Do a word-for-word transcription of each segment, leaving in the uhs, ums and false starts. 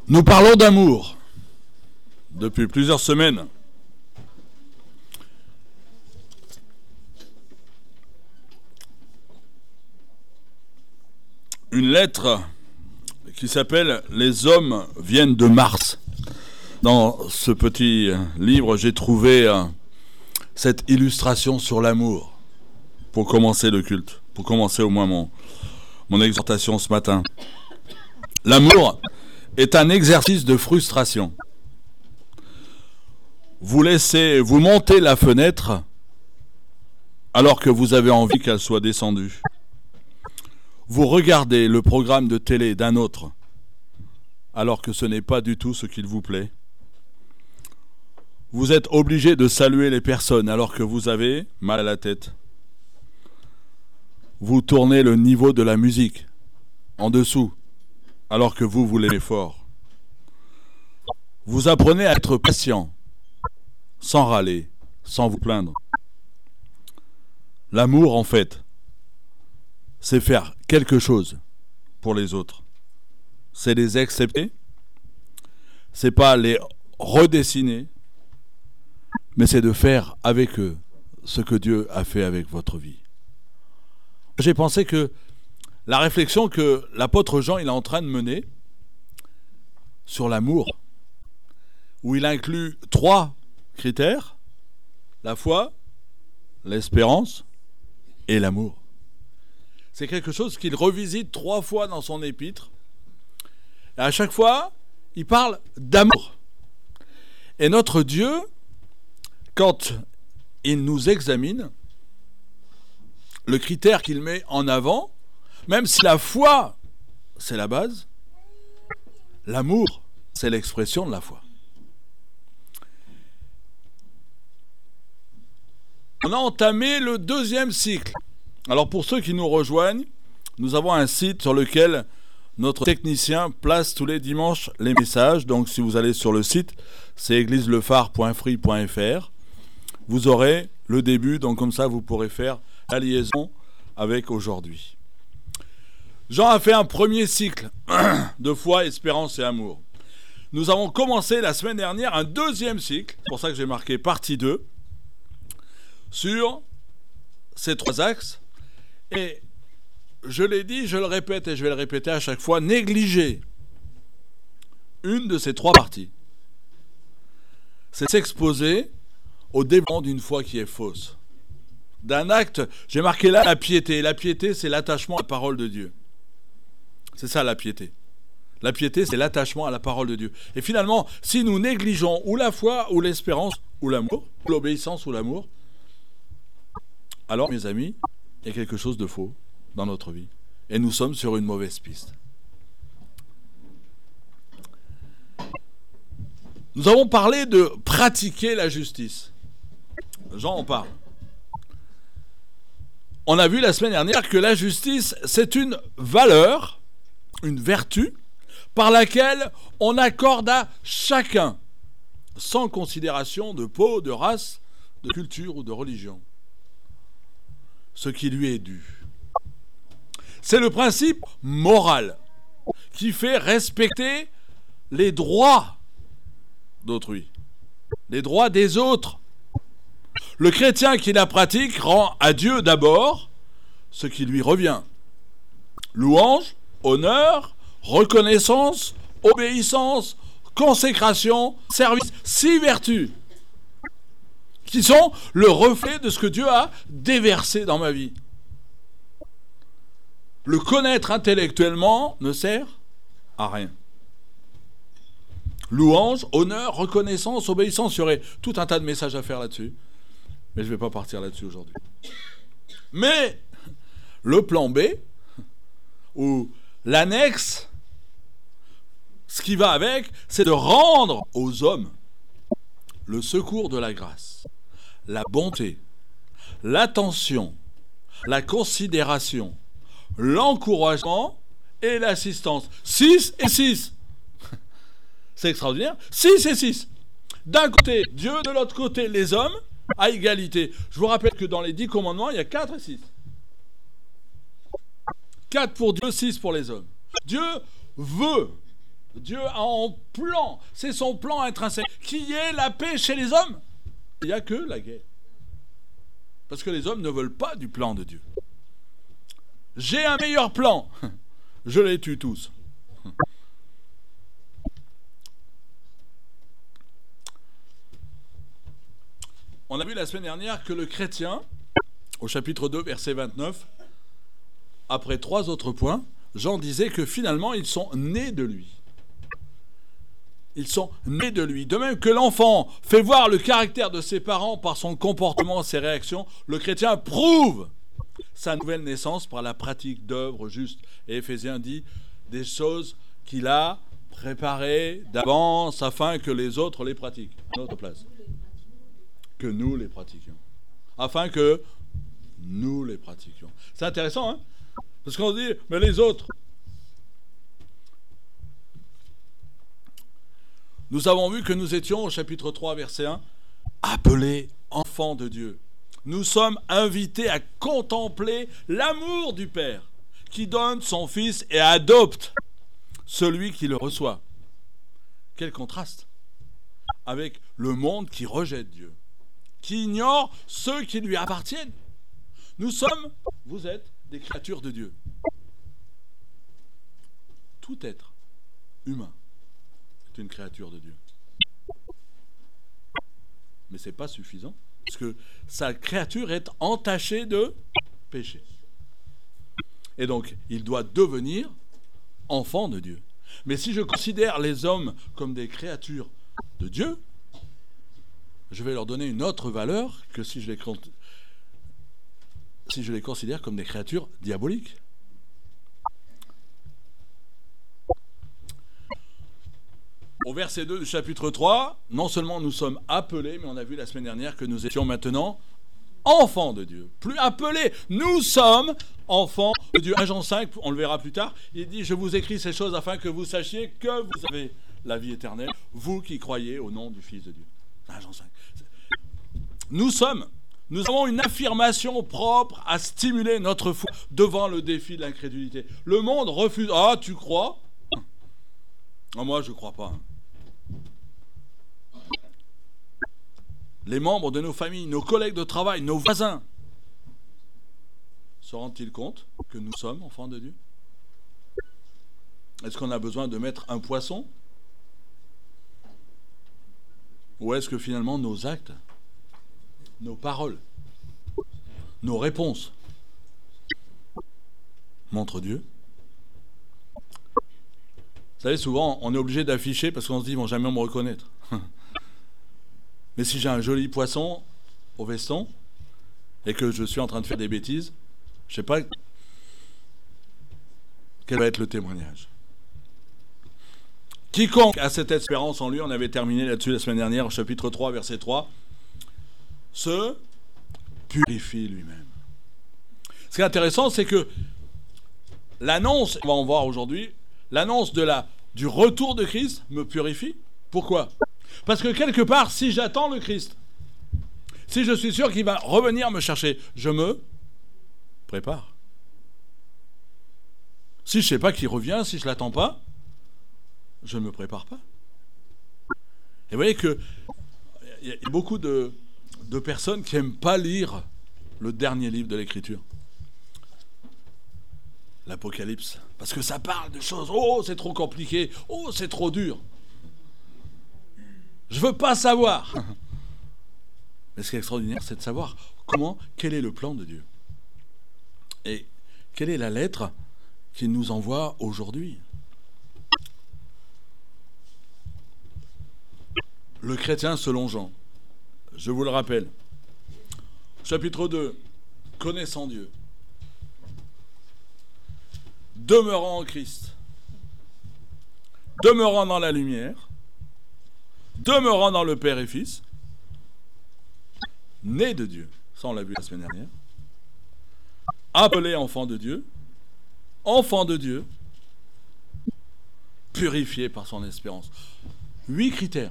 Nous parlons d'amour depuis plusieurs semaines. Une lettre qui s'appelle « Les hommes viennent de Mars ». Dans ce petit livre, j'ai trouvé cette illustration sur l'amour pour commencer le culte, pour commencer au moins mon, mon exhortation ce matin. L'amour est un exercice de frustration. Vous laissez, vous montez la fenêtre alors que vous avez envie qu'elle soit descendue. Vous regardez le programme de télé d'un autre alors que ce n'est pas du tout ce qu'il vous plaît. Vous êtes obligé de saluer les personnes alors que vous avez mal à la tête. Vous tournez le niveau de la musique en dessous alors que vous voulez fort. Vous apprenez à être patient, sans râler, sans vous plaindre. L'amour, en fait, c'est faire quelque chose pour les autres. C'est les accepter, c'est pas les redessiner, mais c'est de faire avec eux ce que Dieu a fait avec votre vie. J'ai pensé que la réflexion que l'apôtre Jean il est en train de mener sur l'amour, où il inclut trois critères, la foi, l'espérance et l'amour. C'est quelque chose qu'il revisite trois fois dans son épître. Et à chaque fois, il parle d'amour. Et notre Dieu, quand il nous examine, le critère qu'il met en avant, même si la foi, c'est la base, l'amour, c'est l'expression de la foi. On a entamé le deuxième cycle. Alors pour ceux qui nous rejoignent, nous avons un site sur lequel notre technicien place tous les dimanches les messages. Donc si vous allez sur le site, c'est église le phare point free point f r. Vous aurez le début, donc comme ça vous pourrez faire la liaison avec aujourd'hui. Jean a fait un premier cycle de foi, espérance et amour. Nous avons commencé la semaine dernière un deuxième cycle, c'est pour ça que j'ai marqué partie deux, sur ces trois axes. Et je l'ai dit, je le répète et je vais le répéter à chaque fois, négliger une de ces trois parties, c'est s'exposer au développement d'une foi qui est fausse. D'un acte, j'ai marqué là la piété. La piété, c'est l'attachement à la parole de Dieu. C'est ça la piété. La piété, c'est l'attachement à la parole de Dieu. Et finalement, si nous négligeons ou la foi, ou l'espérance, ou l'amour, ou l'obéissance, ou l'amour, alors, mes amis, il y a quelque chose de faux dans notre vie. Et nous sommes sur une mauvaise piste. Nous avons parlé de pratiquer la justice. Jean en parle. On a vu la semaine dernière que la justice, c'est une valeur, une vertu, par laquelle on accorde à chacun, sans considération de peau, de race, de culture ou de religion, ce qui lui est dû. C'est le principe moral qui fait respecter les droits d'autrui, les droits des autres. Le chrétien qui la pratique rend à Dieu d'abord ce qui lui revient. Louange, honneur, reconnaissance, obéissance, consécration, service, six vertus qui sont le reflet de ce que Dieu a déversé dans ma vie. Le connaître intellectuellement ne sert à rien. Louange, honneur, reconnaissance, obéissance, il y aurait tout un tas de messages à faire là-dessus. Mais je ne vais pas partir là-dessus aujourd'hui. Mais le plan B, ou l'annexe, ce qui va avec, c'est de rendre aux hommes le secours de la grâce, la bonté, l'attention, la considération, l'encouragement et l'assistance. six et six. C'est extraordinaire. six et six. D'un côté, Dieu, de l'autre côté, les hommes, à égalité. Je vous rappelle que dans les dix commandements, il y a quatre et six. quatre pour Dieu, six pour les hommes. Dieu veut Dieu a un plan. C'est son plan intrinsèque. Qui est la paix chez les hommes? Il n'y a que la guerre. Parce que les hommes ne veulent pas du plan de Dieu. J'ai un meilleur plan. Je les tue tous. On a vu la semaine dernière que le chrétien, au chapitre deux, verset vingt-neuf, après trois autres points, Jean disait que finalement, ils sont nés de lui. Ils sont nés de lui. De même que l'enfant fait voir le caractère de ses parents par son comportement, ses réactions, le chrétien prouve sa nouvelle naissance par la pratique d'œuvres justes. Et Éphésiens dit des choses qu'il a préparées d'avance afin que les autres les pratiquent. À notre place. Que nous les pratiquions. Afin que nous les pratiquions. C'est intéressant, hein? Parce qu'on dit, mais les autres. Nous avons vu que nous étions, au chapitre trois, verset un, appelés enfants de Dieu. Nous sommes invités à contempler l'amour du Père qui donne son Fils et adopte celui qui le reçoit. Quel contraste avec le monde qui rejette Dieu, qui ignore ceux qui lui appartiennent. Nous sommes, vous êtes, des créatures de Dieu. Tout être humain est une créature de Dieu. Mais ce n'est pas suffisant, parce que sa créature est entachée de péché. Et donc, il doit devenir enfant de Dieu. Mais si je considère les hommes comme des créatures de Dieu, je vais leur donner une autre valeur que si je les, si je les considère comme des créatures diaboliques. Au verset deux du chapitre trois, non seulement nous sommes appelés, mais on a vu la semaine dernière que nous étions maintenant enfants de Dieu. Plus appelés, nous sommes enfants de Dieu. un Jean cinq, on le verra plus tard, il dit « Je vous écris ces choses afin que vous sachiez que vous avez la vie éternelle, vous qui croyez au nom du Fils de Dieu. » un Jean cinq. Nous sommes, nous avons une affirmation propre à stimuler notre foi devant le défi de l'incrédulité. Le monde refuse. Ah, tu crois? Ah, moi, je ne crois pas. Les membres de nos familles, nos collègues de travail, nos voisins, se rendent-ils compte que nous sommes enfants de Dieu? Est-ce qu'on a besoin de mettre un poisson? Ou est-ce que finalement nos actes, nos paroles, nos réponses montrent Dieu? Vous savez, souvent, on est obligé d'afficher parce qu'on se dit, ils vont jamais me reconnaître. Mais si j'ai un joli poisson au veston et que je suis en train de faire des bêtises, je ne sais pas quel va être le témoignage. Quiconque a cette espérance en lui, on avait terminé là-dessus la semaine dernière, au chapitre trois, verset trois, se purifie lui-même. Ce qui est intéressant, c'est que l'annonce, on va en voir aujourd'hui, l'annonce de la, du retour de Christ me purifie. Pourquoi? Parce que quelque part, si j'attends le Christ, si je suis sûr qu'il va revenir me chercher, je me prépare. Si je ne sais pas qu'il revient, si je ne l'attends pas, je ne me prépare pas. Et vous voyez qu'il y a beaucoup de, de personnes qui n'aiment pas lire le dernier livre de l'Écriture. L'Apocalypse. Parce que ça parle de choses, oh, c'est trop compliqué, oh, c'est trop dur. Je ne veux pas savoir. Mais ce qui est extraordinaire, c'est de savoir comment, quel est le plan de Dieu. Et quelle est la lettre qu'il nous envoie aujourd'hui. Le chrétien selon Jean. Je vous le rappelle. Chapitre deux. Connaissant Dieu. Demeurant en Christ. Demeurant dans la lumière. Demeurant dans le Père et Fils. Né de Dieu. Ça, on l'a vu la semaine dernière. Appelé enfant de Dieu. Enfant de Dieu. Purifié par son espérance. Huit critères.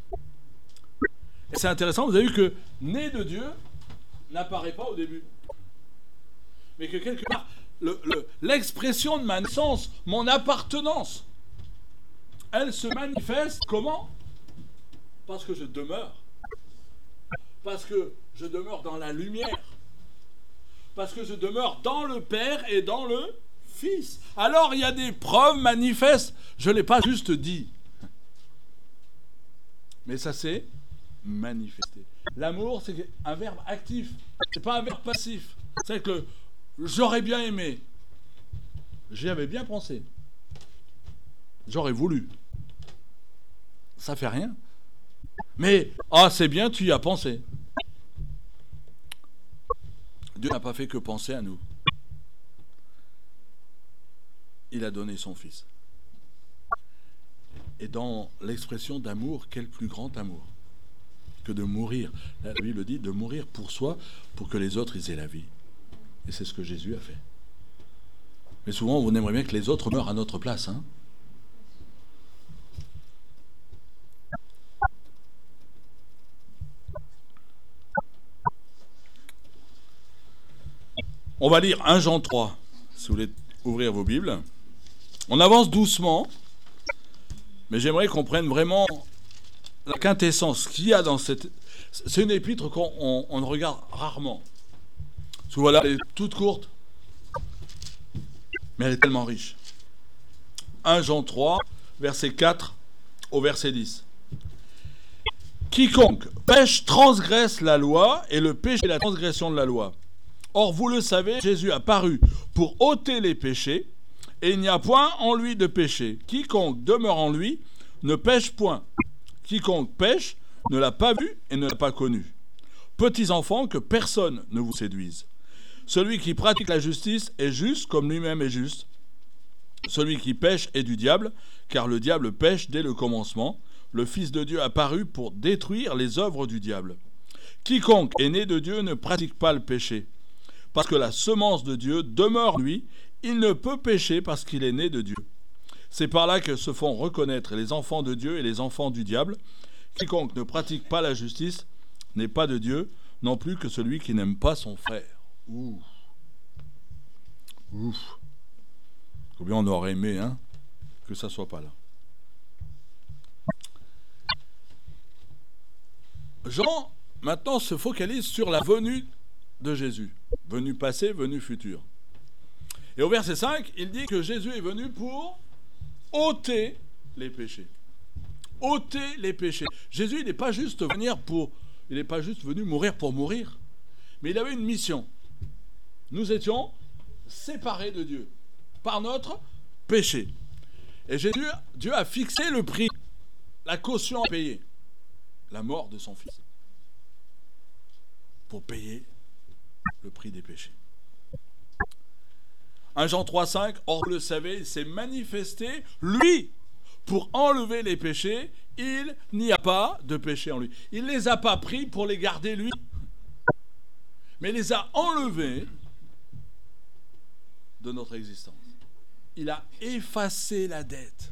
Et c'est intéressant, vous avez vu que né de Dieu n'apparaît pas au début. Mais que quelque part, le, le, l'expression de ma naissance, mon appartenance elle se manifeste comment? Parce que je demeure. Parce que je demeure dans la lumière. Parce que je demeure dans le Père et dans le Fils. Alors il y a des preuves manifestes. Je ne l'ai pas juste dit. Mais ça s'est manifesté. L'amour, c'est un verbe actif. C'est pas un verbe passif. C'est que le, j'aurais bien aimé. J'y avais bien pensé. J'aurais voulu. Ça fait rien. Mais, ah, c'est bien, tu y as pensé. Dieu n'a pas fait que penser à nous. Il a donné son Fils. Et dans l'expression d'amour, quel plus grand amour que de mourir. La Bible dit de mourir pour soi, pour que les autres ils aient la vie. Et c'est ce que Jésus a fait. Mais souvent, on aimerait bien que les autres meurent à notre place. Hein. On va lire un Jean trois, si vous voulez ouvrir vos Bibles. On avance doucement, mais j'aimerais qu'on prenne vraiment la quintessence qu'il y a dans cette... C'est une épître qu'on on, on regarde rarement. Parce que voilà, elle est toute courte, mais elle est tellement riche. un Jean trois, verset quatre au verset dix. Quiconque pêche transgresse la loi, et le péché est la transgression de la loi. Or, vous le savez, Jésus a paru pour ôter les péchés, et il n'y a point en lui de péché. Quiconque demeure en lui ne pêche point. Quiconque pêche ne l'a pas vu et ne l'a pas connu. Petits enfants, que personne ne vous séduise. Celui qui pratique la justice est juste comme lui-même est juste. Celui qui pêche est du diable, car le diable pêche dès le commencement. Le Fils de Dieu a paru pour détruire les œuvres du diable. Quiconque est né de Dieu ne pratique pas le péché, parce que la semence de Dieu demeure en lui. Il ne peut pécher parce qu'il est né de Dieu. C'est par là que se font reconnaître les enfants de Dieu et les enfants du diable. Quiconque ne pratique pas la justice n'est pas de Dieu, non plus que celui qui n'aime pas son frère. Ouh. Ouf. Combien on aurait aimé, hein, que ça soit pas là. Jean, maintenant, se focalise sur la venue de Jésus. Venue passée, venue future. Et au verset cinq, il dit que Jésus est venu pour ôter les péchés. Ôter les péchés. Jésus, il n'est pas juste venir pour, il n'est pas juste venu mourir pour mourir, mais il avait une mission. Nous étions séparés de Dieu par notre péché. Et Jésus, Dieu a fixé le prix, la caution à payer, la mort de son Fils, pour payer le prix des péchés. un Jean trois cinq, or vous le savez, il s'est manifesté, lui, pour enlever les péchés. Il n'y a pas de péché en lui. Il ne les a pas pris pour les garder lui, mais il les a enlevés de notre existence. Il a effacé la dette.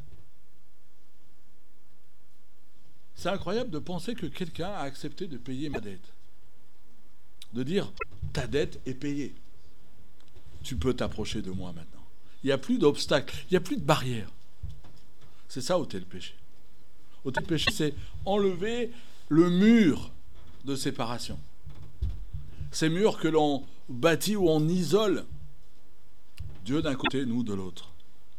C'est incroyable de penser que quelqu'un a accepté de payer ma dette. De dire, ta dette est payée. Tu peux t'approcher de moi maintenant. Il n'y a plus d'obstacles, il n'y a plus de barrières. C'est ça, ôter le péché. Ôter le péché, c'est enlever le mur de séparation. Ces murs que l'on bâtit ou on isole. Dieu d'un côté, nous de l'autre.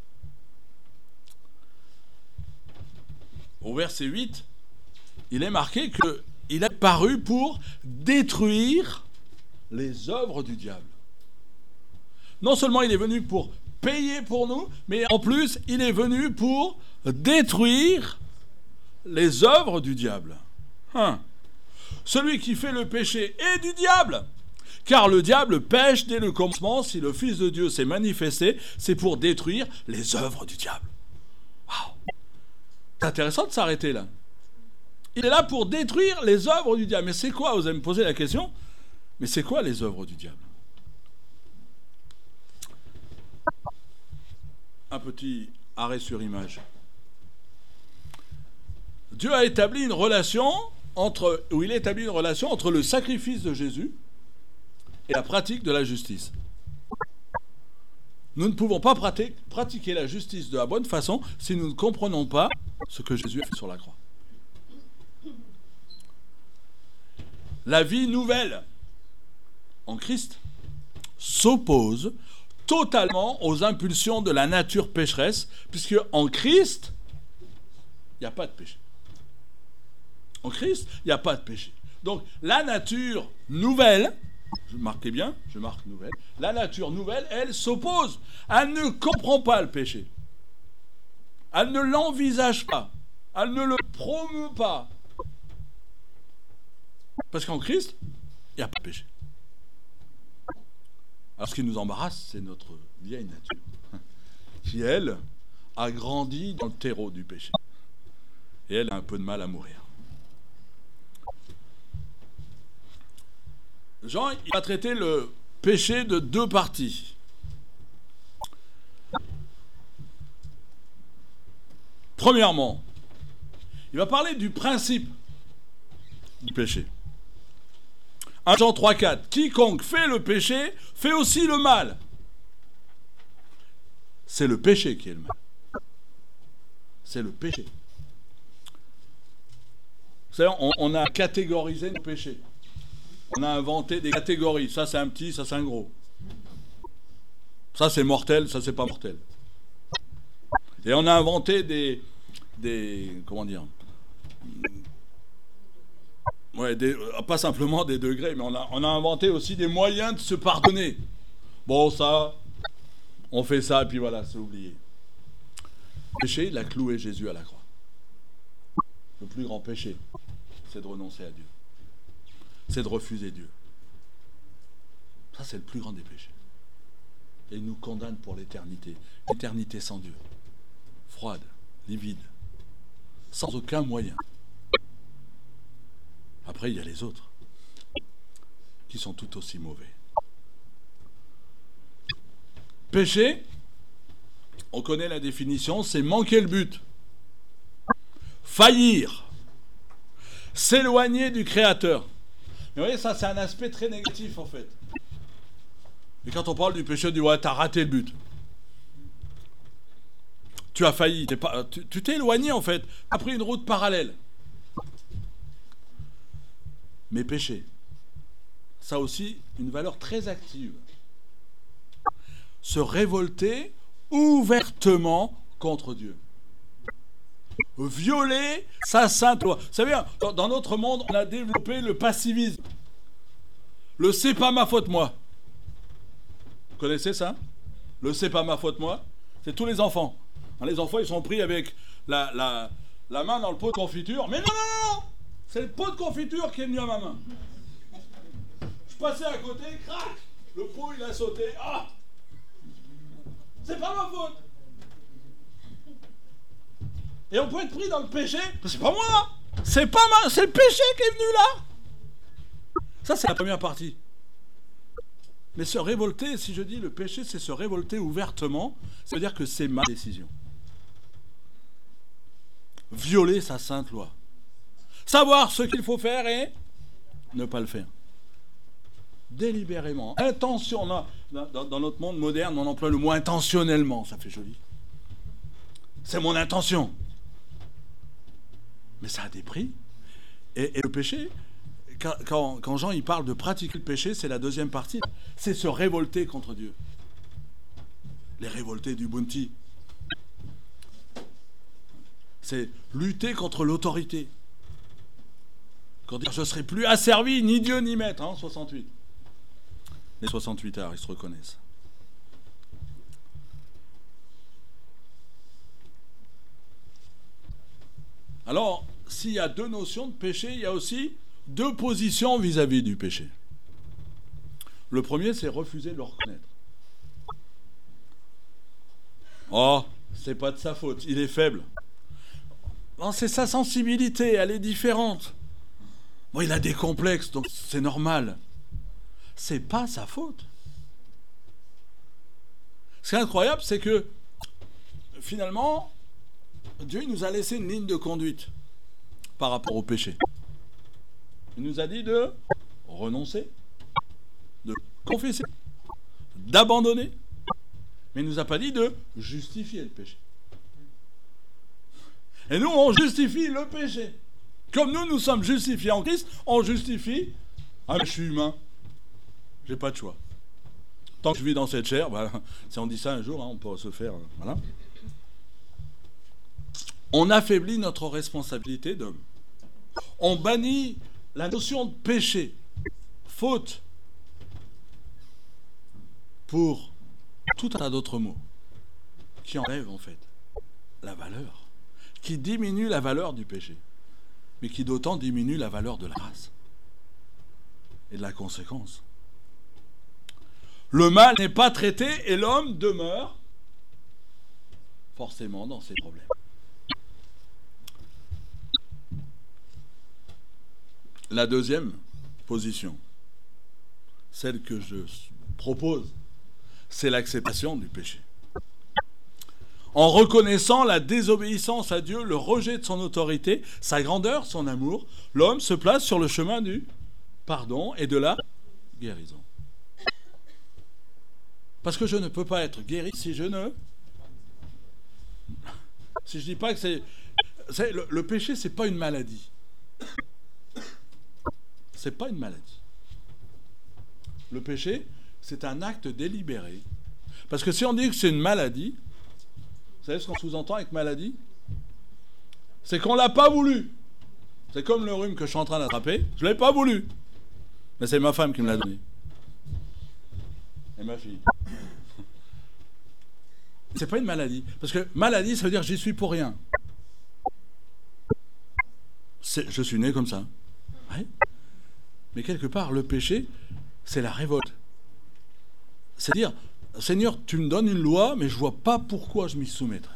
Au verset huit, il est marqué qu'il est paru pour détruire les œuvres du diable. Non seulement il est venu pour payer pour nous, mais en plus, il est venu pour détruire les œuvres du diable. Hein. Celui qui fait le péché est du diable, car le diable pêche dès le commencement. Si le Fils de Dieu s'est manifesté, c'est pour détruire les œuvres du diable. Waouh. C'est intéressant de s'arrêter là. Il est là pour détruire les œuvres du diable. Mais c'est quoi? Vous allez me poser la question. Mais c'est quoi les œuvres du diable? Un petit arrêt sur image. Dieu a établi une relation entre, ou il a établi une relation entre le sacrifice de Jésus et la pratique de la justice. Nous ne pouvons pas pratiquer la justice de la bonne façon si nous ne comprenons pas ce que Jésus a fait sur la croix. La vie nouvelle en Christ s'oppose totalement aux impulsions de la nature pécheresse, puisque en Christ, il n'y a pas de péché. En Christ, il n'y a pas de péché. Donc, la nature nouvelle, je marquez bien, je marque nouvelle, la nature nouvelle, elle s'oppose. Elle ne comprend pas le péché. Elle ne l'envisage pas. Elle ne le promeut pas. Parce qu'en Christ, il n'y a pas de péché. Alors, ce qui nous embarrasse, c'est notre vieille nature, qui, elle, a grandi dans le terreau du péché. Et elle a un peu de mal à mourir. Jean, il va traiter le péché de deux parties. Premièrement, il va parler du principe du péché. premier Jean trois quatre. Quiconque fait le péché fait aussi le mal. C'est le péché qui est le mal. C'est le péché. Vous savez, on, on a catégorisé nos péchés. On a inventé des catégories. Ça, c'est un petit, ça, c'est un gros. Ça, c'est mortel, ça, c'est pas mortel. Et on a inventé des... des comment dire Ouais, des, pas simplement des degrés, mais on a, on a inventé aussi des moyens de se pardonner. Bon, ça, on fait ça, et puis voilà, c'est oublié. Le péché, il a cloué Jésus à la croix. Le plus grand péché, c'est de renoncer à Dieu. C'est de refuser Dieu. Ça, c'est le plus grand des péchés. Et il nous condamne pour l'éternité. L'éternité sans Dieu. Froide, livide, sans aucun moyen. Après, il y a les autres, qui sont tout aussi mauvais. Péché, on connaît la définition, c'est manquer le but. Faillir. S'éloigner du Créateur. Mais vous voyez, ça, c'est un aspect très négatif, en fait. Et quand on parle du péché, on dit, ouais, t'as raté le but. Tu as failli. T'es pas, tu, tu t'es éloigné, en fait. Tu as pris une route parallèle. Mais péché, ça a aussi une valeur très active. Se révolter ouvertement contre Dieu. Violer sa sainte loi. Vous savez, dans, dans notre monde, on a développé le passivisme. Le c'est pas ma faute, moi. Vous connaissez ça? Le c'est pas ma faute, moi. C'est tous les enfants. Les enfants, ils sont pris avec la, la, la main dans le pot de confiture. Mais non, non, non, non. C'est le pot de confiture qui est venu à ma main. Je passais à côté, crac, le pot il a sauté. Ah, c'est pas ma faute. Et on peut être pris dans le péché, c'est pas moi, c'est pas ma, c'est le péché qui est venu là. Ça c'est la première partie. Mais se révolter, si je dis le péché, c'est se révolter ouvertement, ça veut dire que c'est ma décision. Violer sa sainte loi. Savoir ce qu'il faut faire et ne pas le faire. Délibérément. Intention. Dans, dans notre monde moderne, on emploie le mot intentionnellement. Ça fait joli. C'est mon intention. Mais ça a des prix. Et, et le péché, quand, quand, quand Jean il parle de pratiquer le péché, c'est la deuxième partie. C'est se révolter contre Dieu. Les révoltés du Bounty. C'est lutter contre l'autorité. Quand dire je ne serai plus asservi, ni Dieu ni maître, hein, soixante-huit. Les soixante-huit arts, ils se reconnaissent. Alors, s'il y a deux notions de péché, il y a aussi deux positions vis-à-vis du péché. Le premier, c'est refuser de le reconnaître. Oh, c'est pas de sa faute, il est faible. Non, c'est sa sensibilité, elle est différente. Bon, il a des complexes, donc c'est normal. C'est pas sa faute. Ce qui est incroyable, c'est que finalement, Dieu nous a laissé une ligne de conduite par rapport au péché. Il nous a dit de renoncer, de confesser, d'abandonner, mais il ne nous a pas dit de justifier le péché. Et nous, on justifie le péché. Comme nous, nous sommes justifiés en Christ, on justifie... Ah, mais je suis humain. J'ai pas de choix. Tant que je vis dans cette chair, bah, si on dit ça un jour, hein, on peut se faire... Euh, voilà. On affaiblit notre responsabilité d'homme. On bannit la notion de péché, faute, pour tout un tas d'autres mots qui enlèvent en fait la valeur, qui diminuent la valeur du péché, mais qui d'autant diminuent la valeur de la grâce et de la conséquence. Le mal n'est pas traité et l'homme demeure forcément dans ses problèmes. La deuxième position, celle que je propose, c'est l'acceptation du péché. En reconnaissant la désobéissance à Dieu, le rejet de son autorité, sa grandeur, son amour, l'homme se place sur le chemin du pardon et de la guérison. Parce que je ne peux pas être guéri si je ne... Si je dis pas que c'est... c'est le, le péché, c'est pas une maladie. C'est pas une maladie. Le péché, c'est un acte délibéré. Parce que si on dit que c'est une maladie, vous savez ce qu'on sous-entend avec maladie? C'est qu'on l'a pas voulu. C'est comme le rhume que je suis en train d'attraper. Je l'ai pas voulu. Mais c'est ma femme qui me l'a donné. Et ma fille. C'est pas une maladie. Parce que maladie, ça veut dire j'y suis pour rien. C'est, je suis né comme ça. Ouais. Mais quelque part, le péché, c'est la révolte. C'est-à-dire, Seigneur, tu me donnes une loi, mais je ne vois pas pourquoi je m'y soumettrai.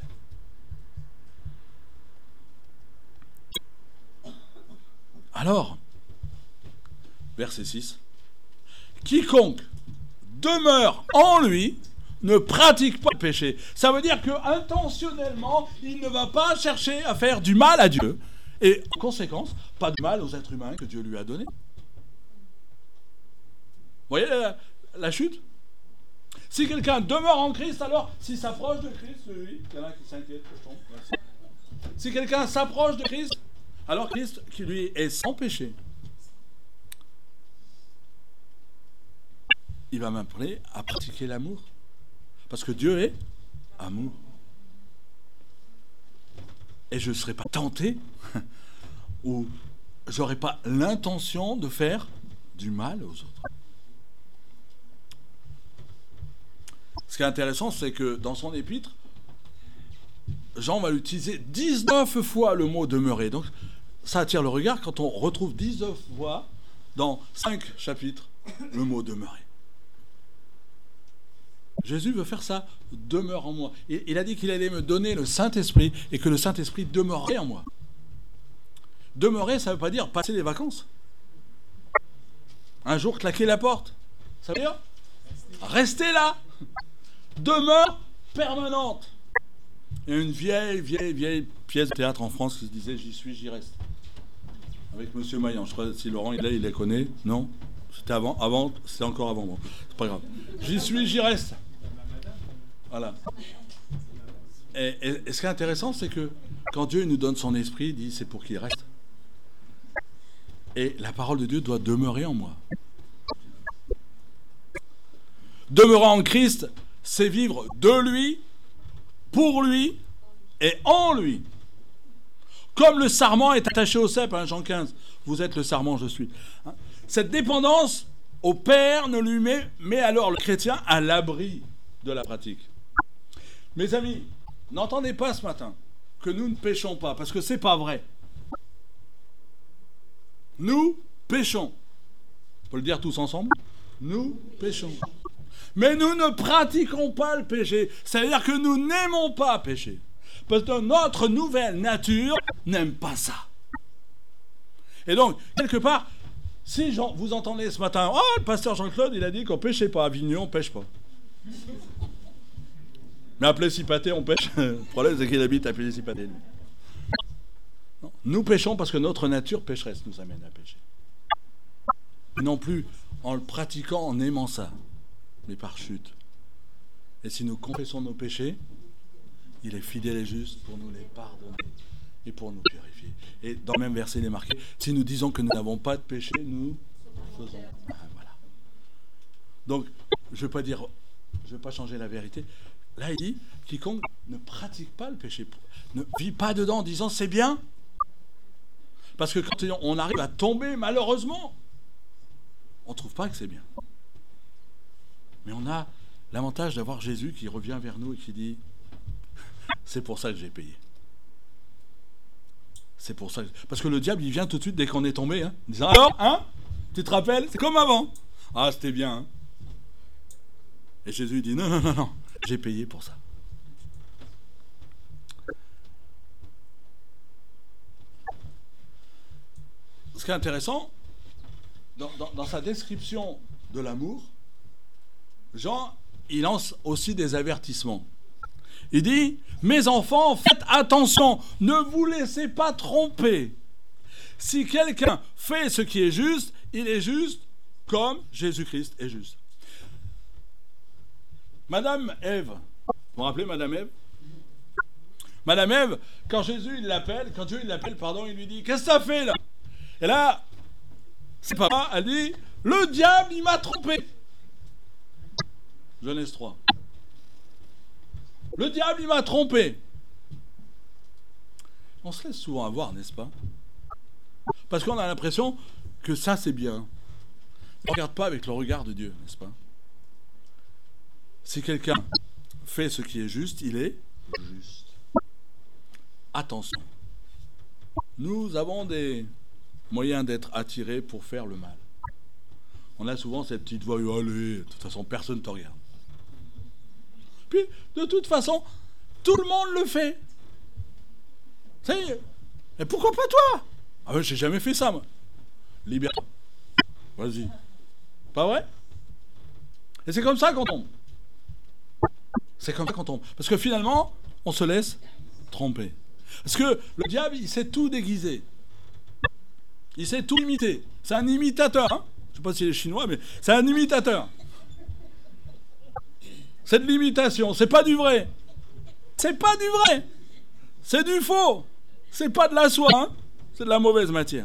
Alors, verset six, quiconque demeure en lui ne pratique pas le péché. Ça veut dire qu'intentionnellement, il ne va pas chercher à faire du mal à Dieu. Et en conséquence, pas de mal aux êtres humains que Dieu lui a donnés. Vous voyez la, la chute? Si quelqu'un demeure en Christ, alors s'il s'approche de Christ, oui, il y en a qui s'inquiètent que je tombe. Merci. Si quelqu'un s'approche de Christ, alors Christ qui lui est sans péché, il va m'appeler à pratiquer l'amour. Parce que Dieu est amour. Et je ne serai pas tenté ou je n'aurai pas l'intention de faire du mal aux autres. Ce qui est intéressant, c'est que dans son épître, Jean va utiliser dix-neuf fois le mot demeurer. Donc, ça attire le regard quand on retrouve dix-neuf fois dans cinq chapitres le mot demeurer. Jésus veut faire ça, demeure en moi. Il, il a dit qu'il allait me donner le Saint-Esprit et que le Saint-Esprit demeurerait en moi. Demeurer, ça ne veut pas dire passer des vacances. Un jour, claquer la porte. Ça veut dire rester là. Demeure permanente. Il y a une vieille, vieille, vieille pièce de théâtre en France qui se disait « J'y suis, j'y reste ». Avec Monsieur Maillan. Je crois que si Laurent il est, il les connaît. Non? C'était avant, avant, c'était encore avant. Bon, c'est pas grave. J'y suis, j'y reste. Voilà. Et, et, et ce qui est intéressant, c'est que quand Dieu nous donne son esprit, il dit c'est pour qu'il reste. Et la parole de Dieu doit demeurer en moi. Demeurer en Christ, c'est vivre de lui, pour lui et en lui. Comme le sarment est attaché au cep, hein, Jean quinze, vous êtes le sarment, je suis. Hein. Cette dépendance au Père ne lui met, met alors le chrétien à l'abri de la pratique. Mes amis, n'entendez pas ce matin que nous ne péchons pas, parce que c'est pas vrai. Nous péchons. On peut le dire tous ensemble? Nous péchons. Mais nous ne pratiquons pas le péché. C'est-à-dire que nous n'aimons pas pécher. Parce que notre nouvelle nature n'aime pas ça. Et donc, quelque part, si Jean, vous entendez ce matin, « Oh, le pasteur Jean-Claude, il a dit qu'on ne pêchait pas. À Avignon, on ne pêche pas. » Mais à Plessis-Pathé, on pêche. Le problème, c'est qu'il habite à Plessis-Pathé. Non. Nous péchons parce que notre nature pécheresse nous amène à pécher. Non plus en le pratiquant, en aimant ça, mais par chute. Et si nous confessons nos péchés, il est fidèle et juste pour nous les pardonner et pour nous purifier. Et dans le même verset, il est marqué, si nous disons que nous n'avons pas de péché, nous faisons. Ah, voilà. Donc, je ne vais pas dire, je ne vais pas changer la vérité. Là, il dit, quiconque ne pratique pas le péché, ne vit pas dedans en disant c'est bien. Parce que quand on arrive à tomber, malheureusement, on ne trouve pas que c'est bien. Mais on a l'avantage d'avoir Jésus qui revient vers nous et qui dit c'est pour ça que j'ai payé. C'est pour ça que... Parce que le diable, il vient tout de suite dès qu'on est tombé, hein, en disant alors, hein, tu te rappelles, c'est comme avant. Ah, c'était bien. Hein. Et Jésus dit non, non, non, non, j'ai payé pour ça. Ce qui est intéressant, dans, dans, dans sa description de l'amour, Jean, il lance aussi des avertissements. Il dit, mes enfants, faites attention, ne vous laissez pas tromper. Si quelqu'un fait ce qui est juste, il est juste comme Jésus-Christ est juste. Madame Ève, vous vous rappelez Madame Ève? Madame Ève, quand Jésus il l'appelle, quand Dieu il l'appelle, pardon, il lui dit, qu'est-ce que ça fait là? Et là, c'est papa, elle dit, le diable il m'a trompé. Genèse trois. Le diable, il m'a trompé. On se laisse souvent avoir, n'est-ce pas? Parce qu'on a l'impression que ça, c'est bien. On ne regarde pas avec le regard de Dieu, n'est-ce pas? Si quelqu'un fait ce qui est juste, il est juste. Attention. Nous avons des moyens d'être attirés pour faire le mal. On a souvent cette petite voix, allez, de toute façon, personne ne te regarde. Puis, de toute façon, tout le monde le fait. Ça y est. Et pourquoi pas toi? Ah ben, j'ai jamais fait ça, moi. Libère-toi. Vas-y. Pas vrai? Et c'est comme ça qu'on tombe. C'est comme ça qu'on tombe. Parce que finalement, on se laisse tromper. Parce que le diable, il sait tout déguiser. Il sait tout imiter. C'est un imitateur. Hein? Je ne sais pas s'il est chinois, mais c'est un imitateur. C'est de l'imitation, c'est pas du vrai. C'est pas du vrai. C'est du faux. C'est pas de la soie, hein. C'est de la mauvaise matière.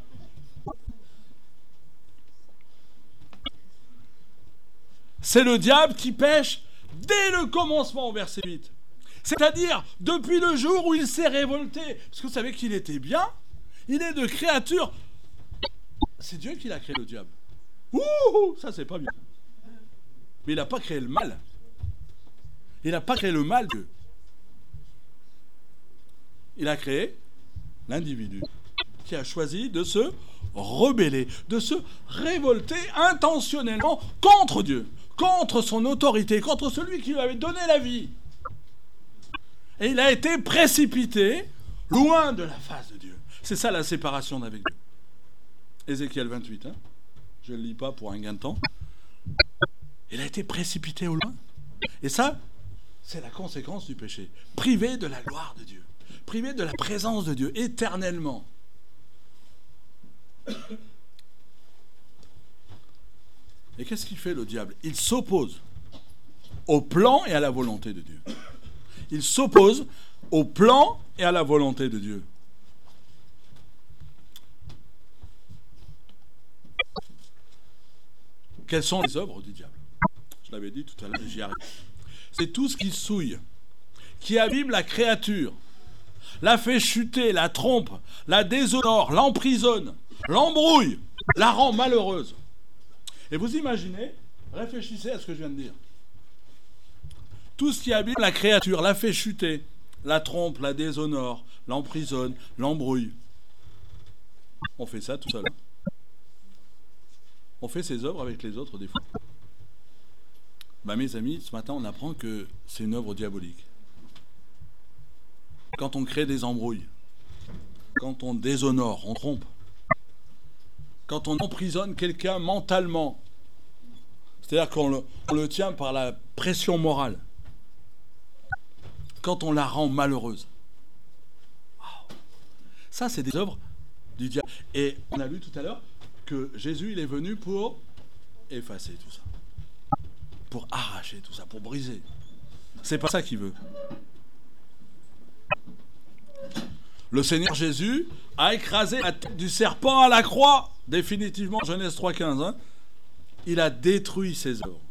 C'est le diable qui pêche dès le commencement, au verset huit. C'est-à-dire depuis le jour où il s'est révolté. Parce que vous savez qu'il était bien. Il est de créature. C'est Dieu qui l'a créé, le diable. Ouh, ça c'est pas bien. Mais il n'a pas créé le mal. Il n'a pas créé le mal, Dieu. Il a créé l'individu qui a choisi de se rebeller, de se révolter intentionnellement contre Dieu, contre son autorité, contre celui qui lui avait donné la vie. Et il a été précipité loin de la face de Dieu. C'est ça la séparation d'avec Dieu. Ézéchiel vingt-huit, hein. Je ne le lis pas pour un gain de temps. Il a été précipité au loin. Et ça, c'est la conséquence du péché. Privé de la gloire de Dieu. Privé de la présence de Dieu, éternellement. Et qu'est-ce qu'il fait, le diable? Il s'oppose au plan et à la volonté de Dieu. Il s'oppose au plan et à la volonté de Dieu. Quelles sont les œuvres du diable? Je l'avais dit tout à l'heure, j'y arrive. C'est tout ce qui souille, qui abîme la créature, la fait chuter, la trompe, la déshonore, l'emprisonne, l'embrouille, la rend malheureuse. Et vous imaginez, réfléchissez à ce que je viens de dire. Tout ce qui abîme la créature, la fait chuter, la trompe, la déshonore, l'emprisonne, l'embrouille. On fait ça tout seul. On fait ses œuvres avec les autres des fois. Ben, mes amis, ce matin, on apprend que c'est une œuvre diabolique. Quand on crée des embrouilles, quand on déshonore, on trompe, quand on emprisonne quelqu'un mentalement, c'est-à-dire qu'on le, on le tient par la pression morale, quand on la rend malheureuse. Wow. Ça, c'est des œuvres du diable. Et on a lu tout à l'heure que Jésus, il est venu pour effacer tout ça. Pour arracher tout ça, pour briser. C'est pas ça qu'il veut. Le Seigneur Jésus a écrasé la tête du serpent à la croix, définitivement, Genèse trois quinze. Hein. Il a détruit ses œuvres.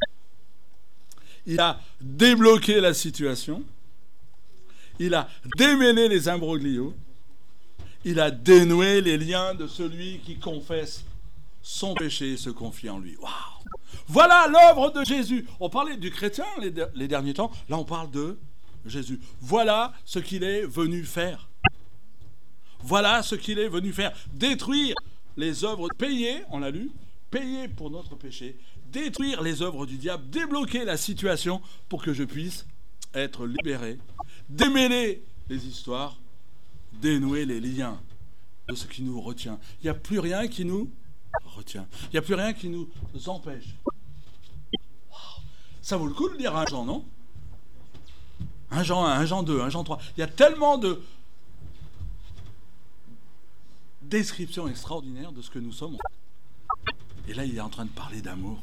Il a débloqué la situation. Il a démêlé les imbroglios. Il a dénoué les liens de celui qui confesse son péché et se confie en lui. Waouh! Voilà l'œuvre de Jésus. On parlait du chrétien les, de, les derniers temps. Là, on parle de Jésus. Voilà ce qu'il est venu faire. Voilà ce qu'il est venu faire. Détruire les œuvres, payer, on l'a lu, payer pour notre péché, détruire les œuvres du diable, débloquer la situation pour que je puisse être libéré, démêler les histoires, dénouer les liens de ce qui nous retient. Il n'y a plus rien qui nous retient. Il n'y a plus rien qui nous empêche. Wow. Ça vaut le coup de lire un Jean, non? Un Jean un, un Jean deux, un Jean trois. Il y a tellement de descriptions extraordinaires de ce que nous sommes. Et là, il est en train de parler d'amour.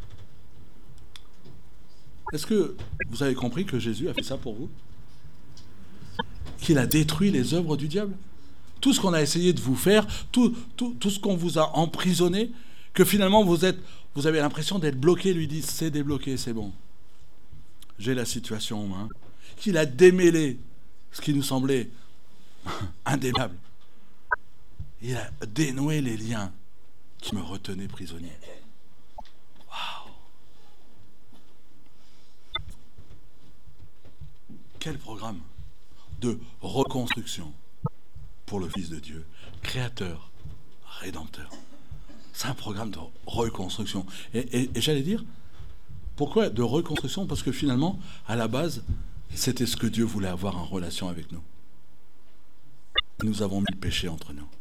Est-ce que vous avez compris que Jésus a fait ça pour vous? Qu'il a détruit les œuvres du diable? Tout ce qu'on a essayé de vous faire, tout, tout, tout ce qu'on vous a emprisonné, que finalement vous êtes, vous avez l'impression d'être bloqué, lui dit, c'est débloqué, c'est bon. J'ai la situation en main. Qu'il a démêlé ce qui nous semblait indémêlable. Il a dénoué les liens qui me retenaient prisonnier. Waouh! Quel programme de reconstruction pour le Fils de Dieu, créateur, rédempteur. C'est un programme de reconstruction. Et, et, et j'allais dire, pourquoi de reconstruction? Parce que finalement, à la base, c'était ce que Dieu voulait avoir en relation avec nous. Nous avons mis le péché entre nous.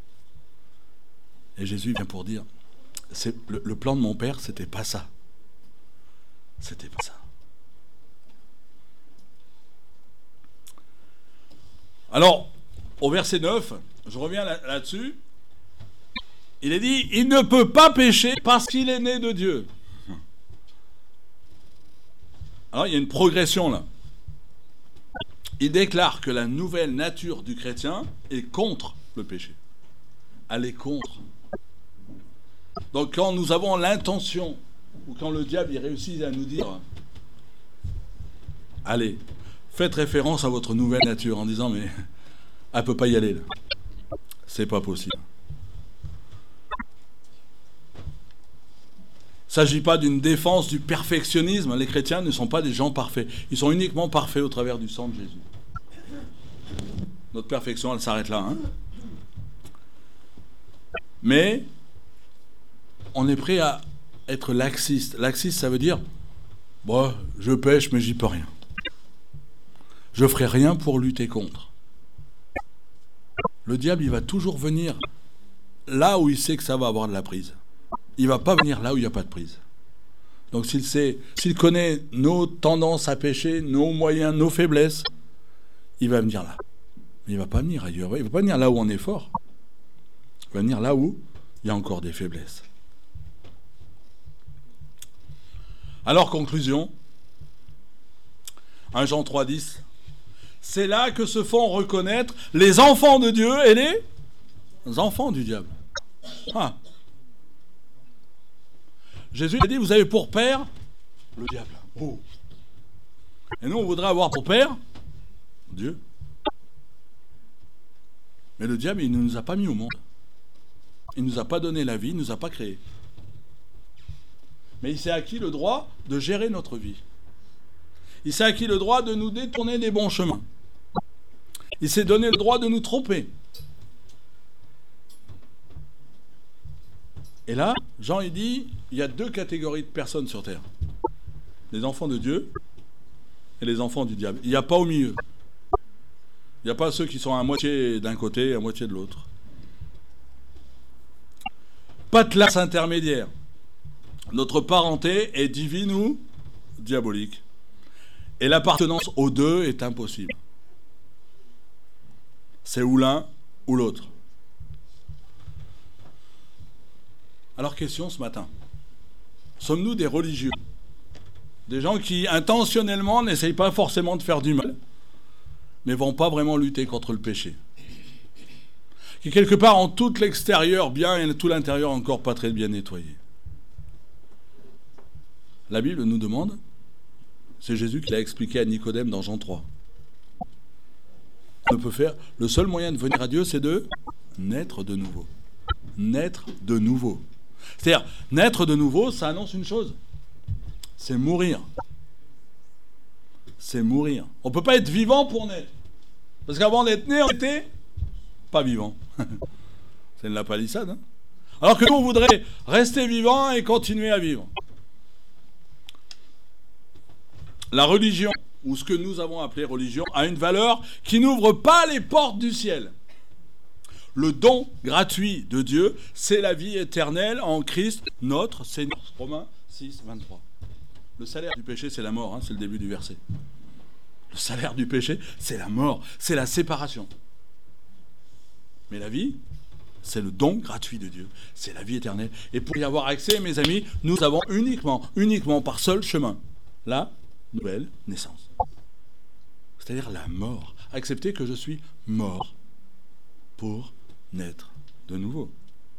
Et Jésus vient pour dire, c'est, le, le plan de mon Père, c'était pas ça. C'était pas ça. Alors, au verset neuf, je reviens là, là-dessus, il est dit, il ne peut pas pécher parce qu'il est né de Dieu. Alors, il y a une progression là. Il déclare que la nouvelle nature du chrétien est contre le péché. Elle est contre. Donc, quand nous avons l'intention, ou quand le diable il réussit à nous dire, allez, faites référence à votre nouvelle nature en disant, mais elle ne peut pas y aller là. C'est pas possible. Il ne s'agit pas d'une défense du perfectionnisme. Les chrétiens ne sont pas des gens parfaits. Ils sont uniquement parfaits au travers du sang de Jésus. Notre perfection, elle s'arrête là. Hein. Mais on est prêt à être laxiste. Laxiste, ça veut dire, bon, je pêche, mais j'y peux rien. Je ne ferai rien pour lutter contre. Le diable, il va toujours venir là où il sait que ça va avoir de la prise. Il ne va pas venir là où il n'y a pas de prise. Donc s'il sait, s'il connaît nos tendances à pécher, nos moyens, nos faiblesses, il va venir là. Mais il ne va pas venir ailleurs. Il ne va pas venir là où on est fort. Il va venir là où il y a encore des faiblesses. Alors, conclusion. un Jean trois dix. C'est là que se font reconnaître les enfants de Dieu et les enfants du diable. Ah. Jésus a dit, vous avez pour père le diable. Oh. Et nous, on voudrait avoir pour père Dieu. Mais le diable, il ne nous a pas mis au monde. Il ne nous a pas donné la vie, il ne nous a pas créés. Mais il s'est acquis le droit de gérer notre vie. Il s'est acquis le droit de nous détourner des bons chemins. Il s'est donné le droit de nous tromper. Et là, Jean, il dit, il y a deux catégories de personnes sur Terre. Les enfants de Dieu et les enfants du diable. Il n'y a pas au milieu. Il n'y a pas ceux qui sont à moitié d'un côté et à moitié de l'autre. Pas de classe intermédiaire. Notre parenté est divine ou diabolique. Et l'appartenance aux deux est impossible. C'est ou l'un ou l'autre. Alors, question ce matin. Sommes-nous des religieux? Des gens qui, intentionnellement, n'essayent pas forcément de faire du mal, mais ne vont pas vraiment lutter contre le péché. qui quelque part ont tout l'extérieur bien et tout l'intérieur encore pas très bien nettoyé. La Bible nous demande, c'est Jésus qui l'a expliqué à Nicodème dans Jean trois. On peut faire, le seul moyen de venir à Dieu, c'est de naître de nouveau. Naître de nouveau. C'est-à-dire, naître de nouveau, ça annonce une chose. C'est mourir. C'est mourir. On ne peut pas être vivant pour naître. Parce qu'avant d'être né, on était pas vivant. C'est une la palissade. Hein, alors que nous, on voudrait rester vivant et continuer à vivre. La religion, ou ce que nous avons appelé religion, a une valeur qui n'ouvre pas les portes du ciel. Le don gratuit de Dieu, c'est la vie éternelle en Christ, notre Seigneur. Romains six, vingt-trois. Le salaire du péché, c'est la mort, hein, c'est le début du verset. Le salaire du péché, c'est la mort, c'est la séparation. Mais la vie, c'est le don gratuit de Dieu, c'est la vie éternelle. Et pour y avoir accès, mes amis, nous avons uniquement, uniquement par seul chemin, la nouvelle naissance. C'est-à-dire la mort. Accepter que je suis mort pour naître de nouveau.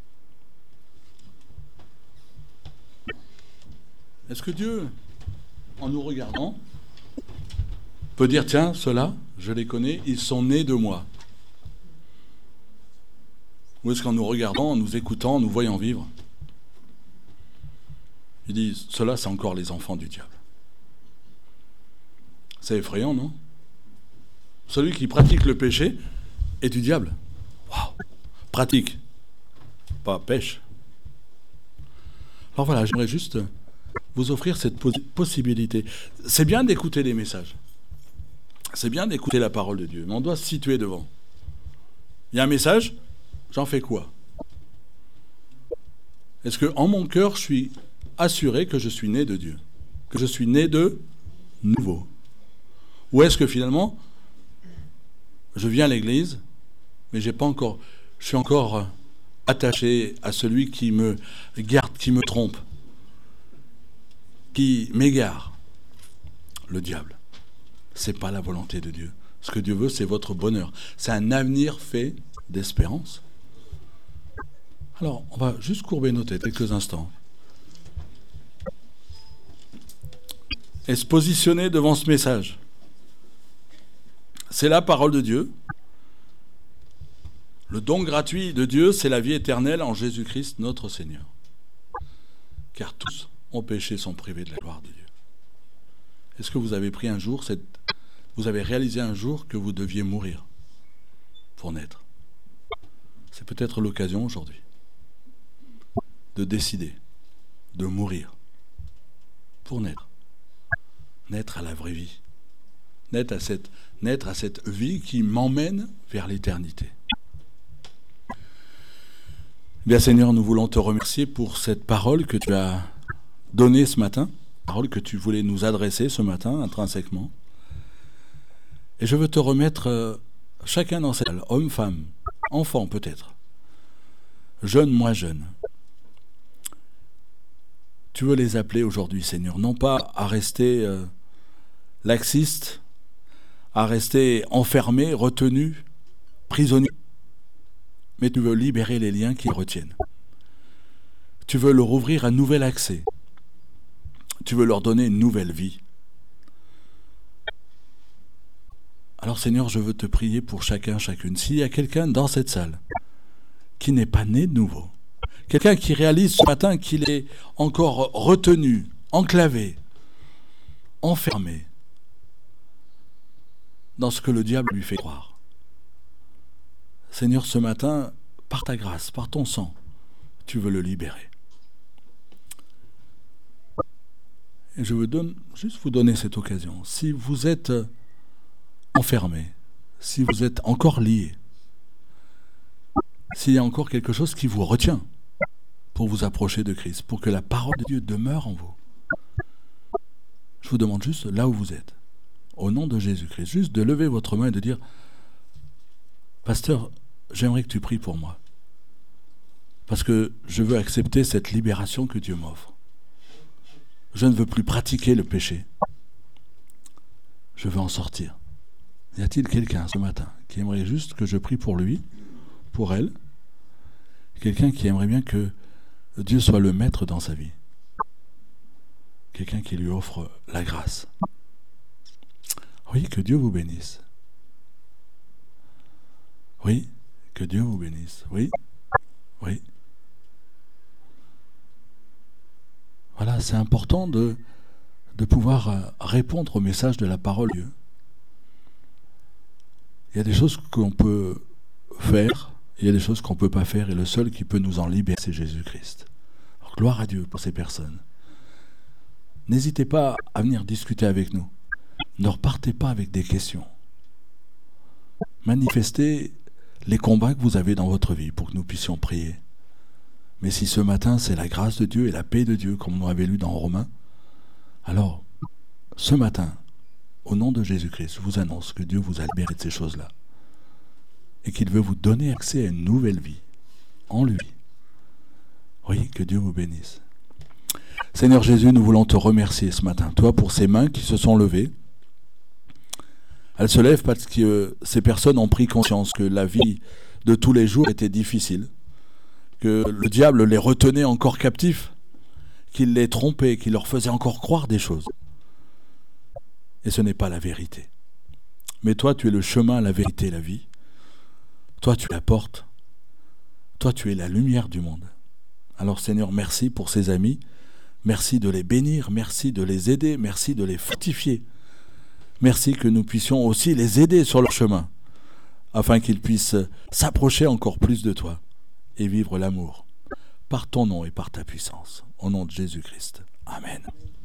Est-ce que Dieu, en nous regardant, peut dire, tiens, ceux-là, je les connais, ils sont nés de moi? Ou est-ce qu'en nous regardant, en nous écoutant, en nous voyant vivre, ils disent, ceux-là, c'est encore les enfants du diable? C'est effrayant, non? Celui qui pratique le péché est du diable. Waouh! Pratique, pas pêche. Alors voilà, j'aimerais juste vous offrir cette pos- possibilité. C'est bien d'écouter les messages. C'est bien d'écouter la parole de Dieu, mais on doit se situer devant. Il y a un message, j'en fais quoi? Est-ce que en mon cœur, je suis assuré que je suis né de Dieu, que je suis né de nouveau? Ou est-ce que finalement, je viens à l'église, mais j'ai pas encore, je suis encore attaché à celui qui me garde, qui me trompe, qui m'égare? Le diable. C'est pas la volonté de Dieu. Ce que Dieu veut, c'est votre bonheur. C'est un avenir fait d'espérance. Alors, on va juste courber nos têtes quelques instants et se positionner devant ce message. C'est la parole de Dieu. Le don gratuit de Dieu, c'est la vie éternelle en Jésus-Christ, notre Seigneur. Car tous ont péché, sont privés de la gloire de Dieu. Est-ce que vous avez pris un jour, cette... vous avez réalisé un jour que vous deviez mourir pour naître? C'est peut-être l'occasion aujourd'hui de décider de mourir pour naître. Naître à la vraie vie. Naître à cette, naître à cette vie qui m'emmène vers l'éternité. Bien Seigneur, nous voulons te remercier pour cette parole que tu as donnée ce matin, parole que tu voulais nous adresser ce matin intrinsèquement. Et je veux te remettre euh, chacun dans cette salle, homme, femme, enfant peut-être, jeune, moins jeune. Tu veux les appeler aujourd'hui, Seigneur, non pas à rester euh, laxistes, à rester enfermés, retenus, prisonniers, mais tu veux libérer les liens qui les retiennent. Tu veux leur ouvrir un nouvel accès. Tu veux leur donner une nouvelle vie. Alors Seigneur, je veux te prier pour chacun, chacune. S'il y a quelqu'un dans cette salle qui n'est pas né de nouveau, quelqu'un qui réalise ce matin qu'il est encore retenu, enclavé, enfermé dans ce que le diable lui fait croire. Seigneur, ce matin, par ta grâce, par ton sang, tu veux le libérer. Et je veux donne, juste vous donner cette occasion. Si vous êtes enfermé, si vous êtes encore lié, s'il y a encore quelque chose qui vous retient pour vous approcher de Christ, pour que la parole de Dieu demeure en vous, je vous demande juste, là où vous êtes, au nom de Jésus-Christ, juste de lever votre main et de dire, Pasteur, j'aimerais que tu pries pour moi, parce que je veux accepter cette libération que Dieu m'offre. Je ne veux plus pratiquer le péché. Je veux en sortir. Y a-t-il quelqu'un ce matin qui aimerait juste que je prie pour lui, pour elle. Quelqu'un qui aimerait bien que Dieu soit le maître dans sa vie. Quelqu'un qui lui offre la grâce. Oui, que Dieu vous bénisse. Oui, que Dieu vous bénisse. Oui, oui. Voilà, c'est important de, de pouvoir répondre au message de la parole de Dieu. Il y a des choses qu'on peut faire, il y a des choses qu'on ne peut pas faire, et le seul qui peut nous en libérer, c'est Jésus-Christ. Alors, gloire à Dieu pour ces personnes. N'hésitez pas à venir discuter avec nous. Ne repartez pas avec des questions. Manifestez les combats que vous avez dans votre vie pour que nous puissions prier. Mais si ce matin, c'est la grâce de Dieu et la paix de Dieu, comme on l'avait lu dans Romains, alors, ce matin, au nom de Jésus-Christ, je vous annonce que Dieu vous a libéré de ces choses-là et qu'il veut vous donner accès à une nouvelle vie en lui. Oui, que Dieu vous bénisse. Seigneur Jésus, nous voulons te remercier ce matin, toi pour ces mains qui se sont levées. Elles se lèvent parce que ces personnes ont pris conscience que la vie de tous les jours était difficile, que le diable les retenait encore captifs, qu'il les trompait, qu'il leur faisait encore croire des choses. Et ce n'est pas la vérité. Mais toi, tu es le chemin, la vérité, la vie. Toi, tu es la porte. Toi, tu es la lumière du monde. Alors Seigneur, merci pour ces amis. Merci de les bénir, merci de les aider, merci de les fortifier. Merci que nous puissions aussi les aider sur leur chemin, afin qu'ils puissent s'approcher encore plus de toi et vivre l'amour, par ton nom et par ta puissance. Au nom de Jésus-Christ. Amen.